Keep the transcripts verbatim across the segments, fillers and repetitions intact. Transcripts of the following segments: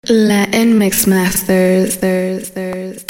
Latin Mix Masters. There's, there's, there's.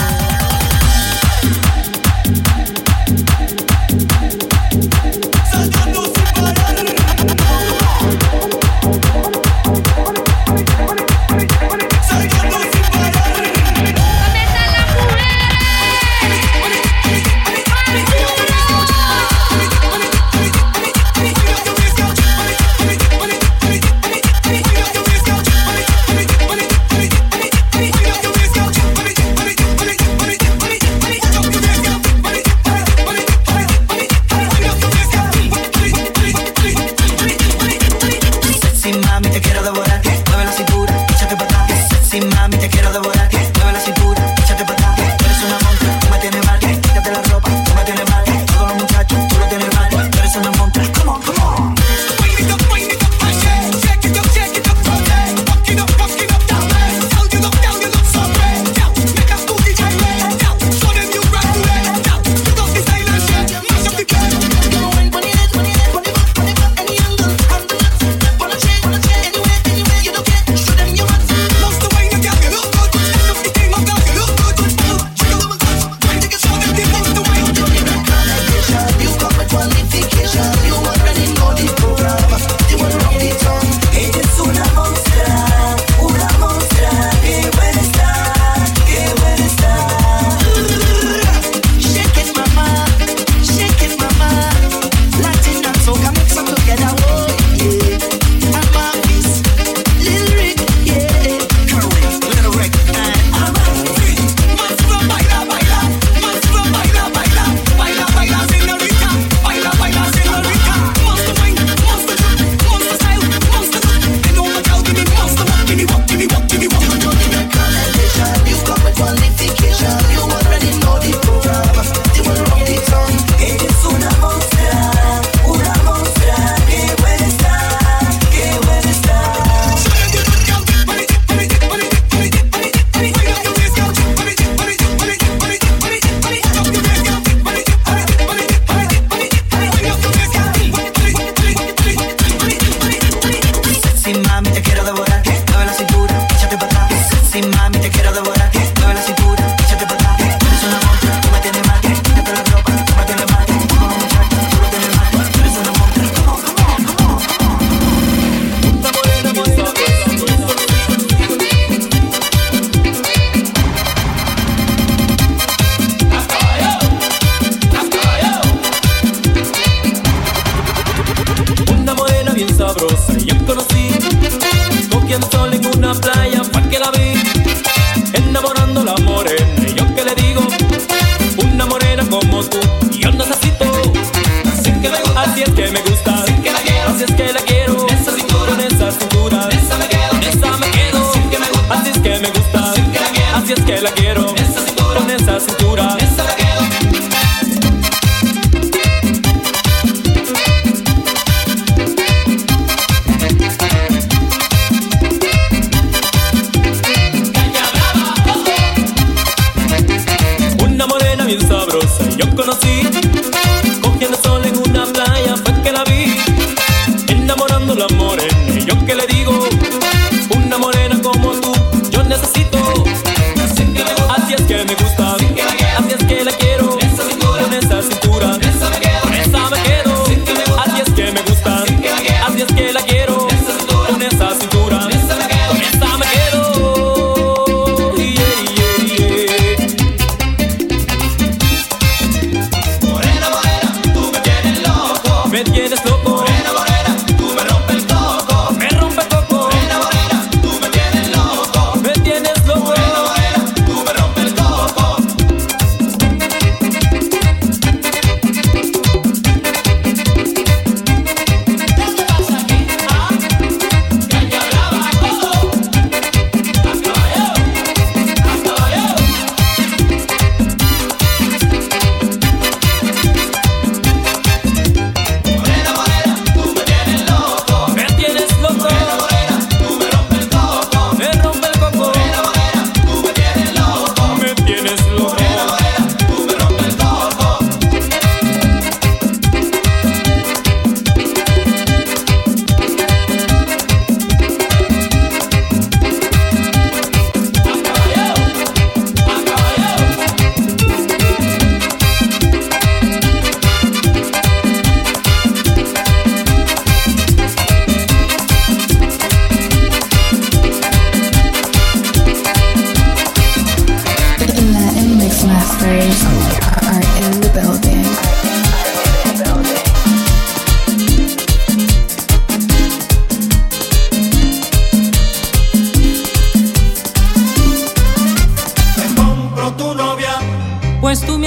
Bien sabrosa, yo conocí, cogiendo sol en una playa, fue que la vi.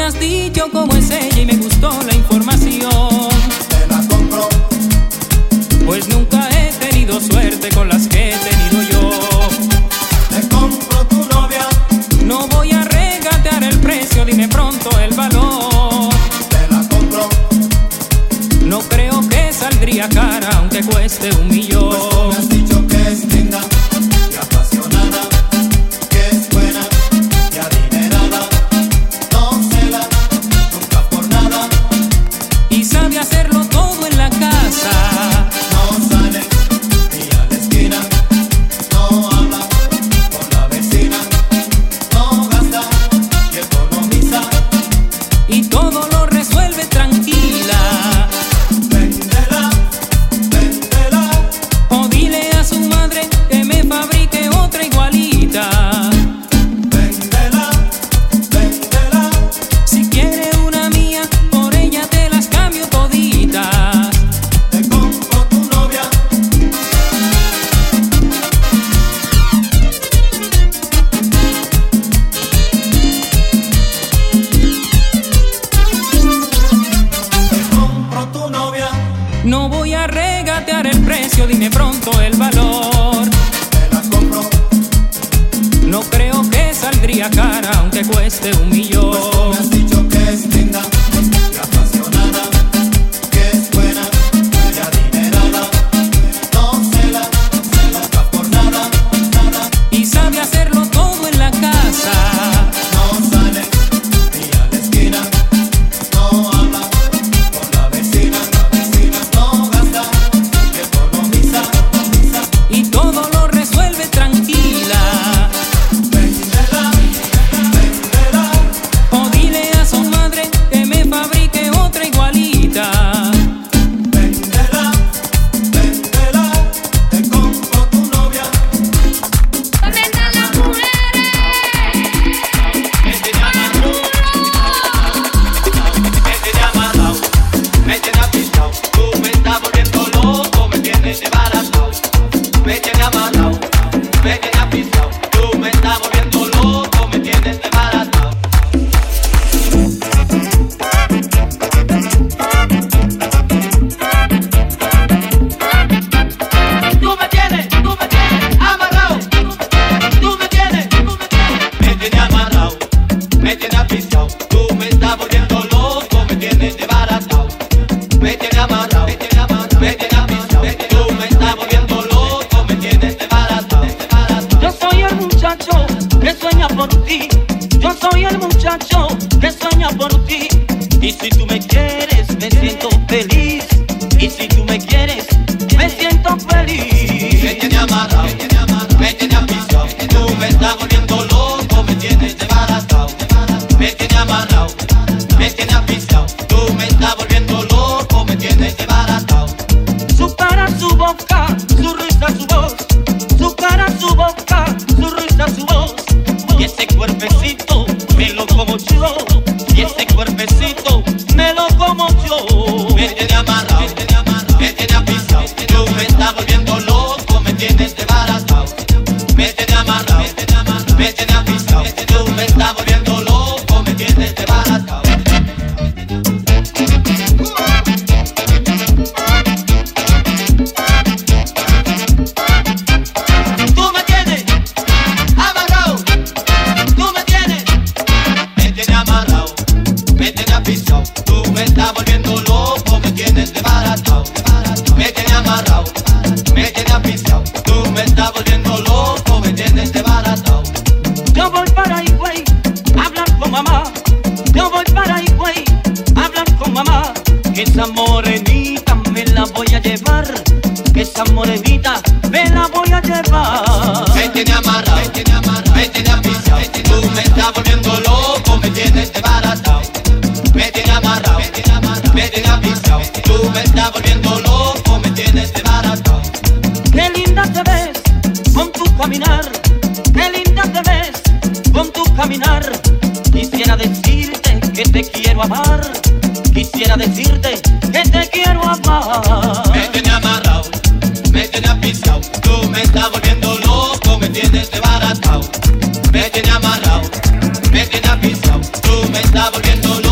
has dicho cómo es ella y me gustó la información. Te la compro. Pues nunca he tenido suerte con las que he tenido yo. Te compro tu novia. No voy a regatear el precio, dime pronto el valor. Te la compro. No creo que saldría cara aunque cueste un millón. Pues tú me has dicho que es linda y apasionada, que es buena y adinerada. No cela nunca por nada y sabe hacerlo todo en la casa. No sale ni a la esquina, no habla con la vecina, no gasta y economiza Y todo lo resuelve tranquila. Véndela, véndela. O dile a su madre que me fabrique otra igualita. Véndela, véndela. Si quiere una mía, por ella te las cambio toditas. Te compro tu novia. Te compro tu novia. No voy a regatear el precio, dime pronto el valor. Te la compro. No creo que saldría cara aunque cueste un Pues tú millón. me has dicho que es linda y apasionada, que es buena y adinerada. No cela, nunca por nada, nada. Y sabe hacerlo todo en la casa. No sale ni a la esquina, no habla con la vecina, vecina. No gasta y economiza, economiza. Y todo lo resuelve tranquila. Véndela, véndela. O dile a su madre que me fabrique otra igualita. Véndela, véndela. Te compro tu novia. ¿Dónde están las mujeres? Me tiene amarrado, me tiene apistado. Tú me estás volviendo loco, me tienes desbaratado. Me tiene amarrado, me tiene apistado. Tú me estás volviendo loco, me tienes desbaratado. Tú me tienes, tú me tienes amarrado. Tú me tienes, tú me tienes. Me tiene amarrado, me tiene apistado. Tú me estás volviendo loco, me tienes desbaratado. Me tiene amarrado, me tiene amarrado, me tiene apistado. Tú me estás volviendo loco, me tienes desbaratado. Yo soy el muchacho que sueña por ti. Yo soy el muchacho que sueña por ti. Y si tú me quieres, me siento feliz. Y si tú me quieres, me siento feliz. Me tiene amarrado, me tiene amarrado, me tiene apistado. Tú me estás volviendo loco, me tienes desbaratado. Me tiene amarrado, me tiene apistado. Tú me estás volviendo loco, me tienes desbaratado. Su cara, su boca, su risa, su voz. Su cara, su boca, su risa, su voz. Y ese cuerpecito me lo como yo. Y ese cuerpecito me lo como yo. Me tiene amarrado, me tiene amarrado, me tiene apistado. Tú me estás volviendo loco, me tienes desbaratado. Me tiene amarrado, me tiene amarrado, me tiene apistado. Tú me estás volviendo loco, me tienes desbaratado. Tú me tienes amarrado, tú me tienes, me tienes amarrado, me tienes apistado. Tú me estás volviendo loco, me tienes desbaratado. Me tienes amarrado, me tienes apistado. Tú me estás volviendo loco, me tienes desbaratado. Yo voy para Higüey a hablar con mamá. Yo voy para Higüey a hablar con mamá. Que esa morenita me la voy a llevar. Que esa morenita me la voy a llevar. Me tienes amarrado, me tienes amarrado, me tienes apistado. Tú me estás volviendo loco, me tienes desbaratado. Me tienes amarrado, me tienes amarrado, me tienes apistado. Tú me estás volviendo loco, me tienes desbaratado. Qué linda te ves con tu caminar. Qué linda te ves con tu caminar. Quisiera decirte que te quiero amar. Quisiera decirte que te quiero amar. Me tienes amarrado, me tienes apistado. Tú me estás volviendo loco, me tienes desbaratado. Me tienes amarrado, me tienes apistado. Tú me estás volviendo loco.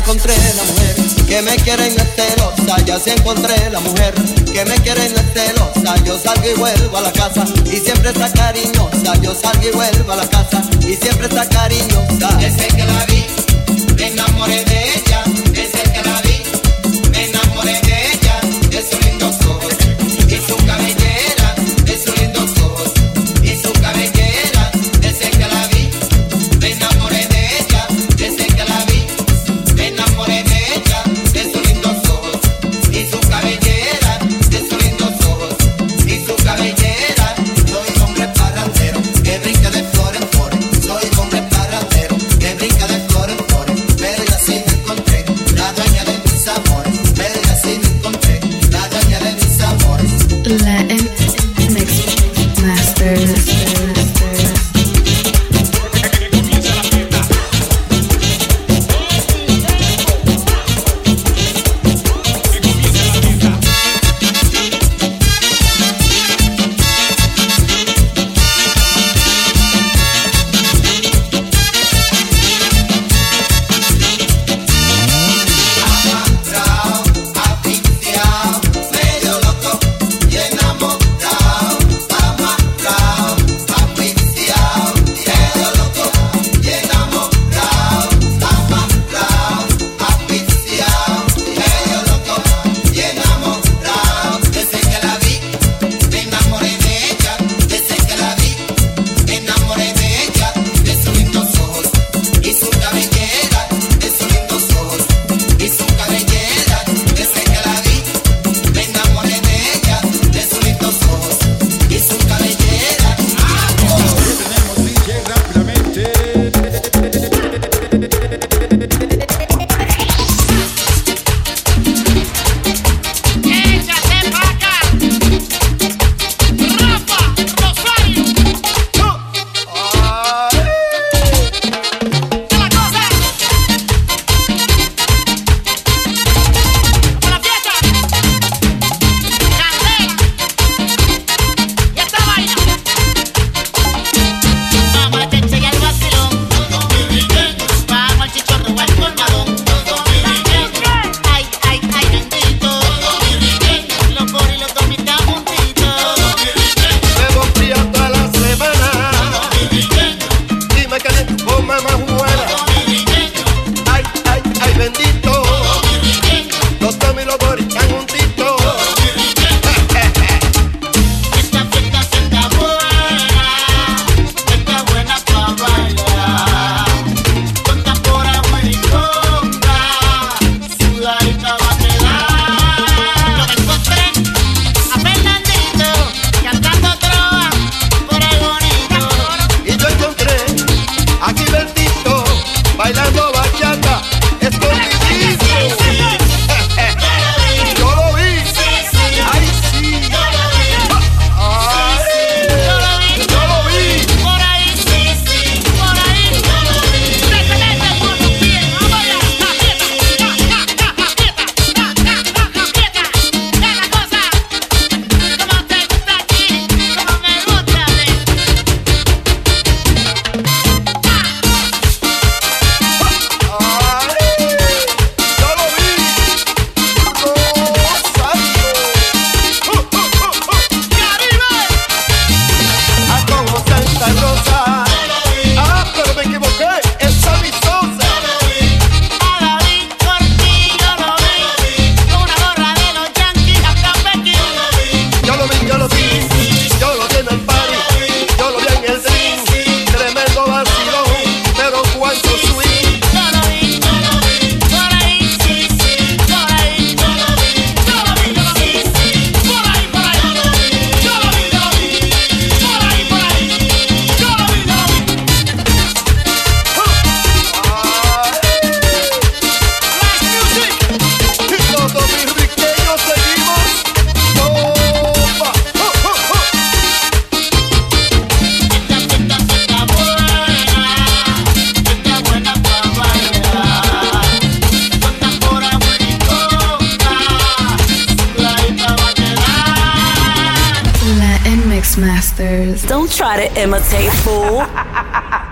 encontré la mujer que me quiere y no es celosa. Ya sí encontré la mujer que me quiere y no es celosa. Yo salgo y vuelvo a la casa y siempre está cariñosa. Yo salgo y vuelvo a la casa y siempre está cariñosa. Desde que la vi, me enamoré de ella. Desde que la vi, me enamoré de ella. De sus lindos ojos y su cabellera. De sus lindos ojos y su cabellera. Desde que la vi, me enamoré de ella. Desde que la vi, me enamoré de ella. De sus lindos ojos y su cabellera. De sus lindos ojos y su cabellera. Soy hombre parrandero que brinca de flor en flor. Soy hombre parrandero que brinca de flor en flor. Pero ya sí me encontré la dueña de mis amores. Pero ya sí me encontré la dueña de mis amores. Latin Mix Masters. Amarrao, asfixiao, medio loco y enamorao. Amarrao, asfixiao, medio loco y enamorao. Amarrao, asfixiao, medio loco y enamorao. Desde que la vi, me enamoré de ella. Desde que la vi, me enamoré de ella. De sus lindos ojos y su cabellera. De sus lindos ojos y su cabellera. Desde que la vi, me enamoré de ella. De sus lindos ojos y su cabellera. Tenemos D J rápidamente. Échate pa' acá. Rafa, Rosario. ¿Qué la cosa? Para la fiesta. Candela. Y esta vaina. Vamos al techo y al vacilón. Vamos al chichorro o al colmadón. Ay, ay, ay, bendito. Los coros y los dormitas juntitos. Bebo fría toda la semana y me caliento con mamá juana. Ay, ay, ay, bendito. Los Tommy y los Boris están juntitos. Esta fiesta se está buena, está buena pa' bailar. Conta por agua y conga, sudadita va a quedar. Yo me encontré a Fernandito cantando trova por el bonito. Y yo encontré aquí bendito bailando bachata escondidito. Yo lo vi. Ay, sí. Yo lo vi, Ay, yo lo vi, yo lo vi. por ahí, sí, sí, por ahí, yo lo vi. Excelente por los pies, vamos allá, la fiesta, la, la, la, la fiesta, la, la, la, la fiesta, es la cosa, como te gusta a ti, como me gusta a mí. Masters. Don't try to imitate, fool.